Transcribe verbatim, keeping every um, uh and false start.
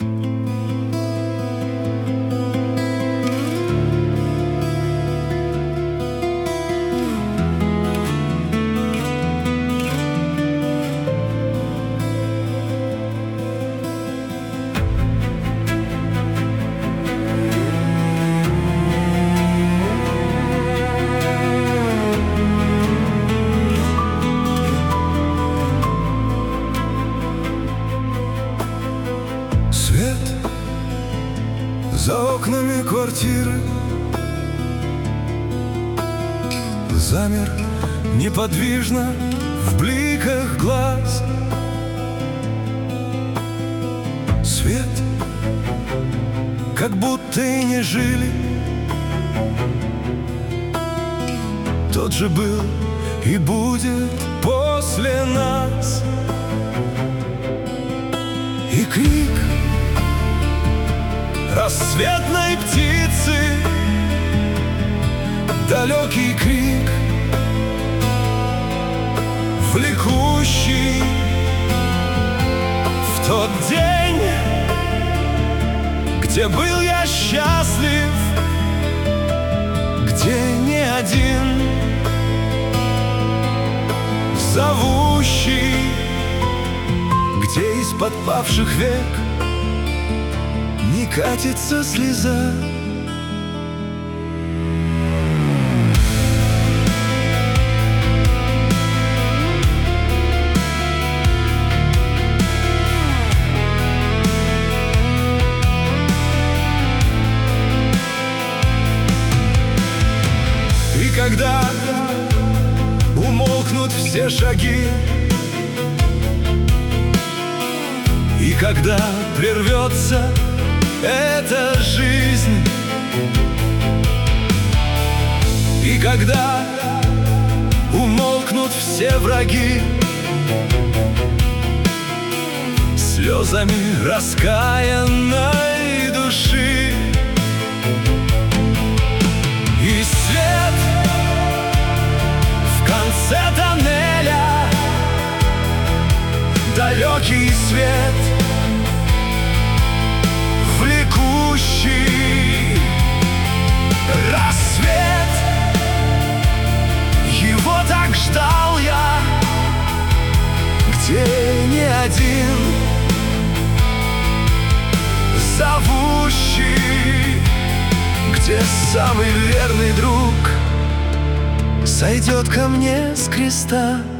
За окнами квартиры замер неподвижно в бликах глаз. Свет, как будто и не жили, тот же был и будет после нас. И крик рассветной птицы, далекий крик, влекущий в тот день, где был я счастлив, где не один, зовущий, где из-под павших век не катится слеза. И когда умолкнут все шаги, и когда прервется эта жизнь, и когда умолкнут все враги, слезами раскаянной души, и свет в конце тоннеля, далекий свет, влекущий рассвет. Его так ждал я, где не один, зовущий, где самый верный друг сойдет ко мне с креста.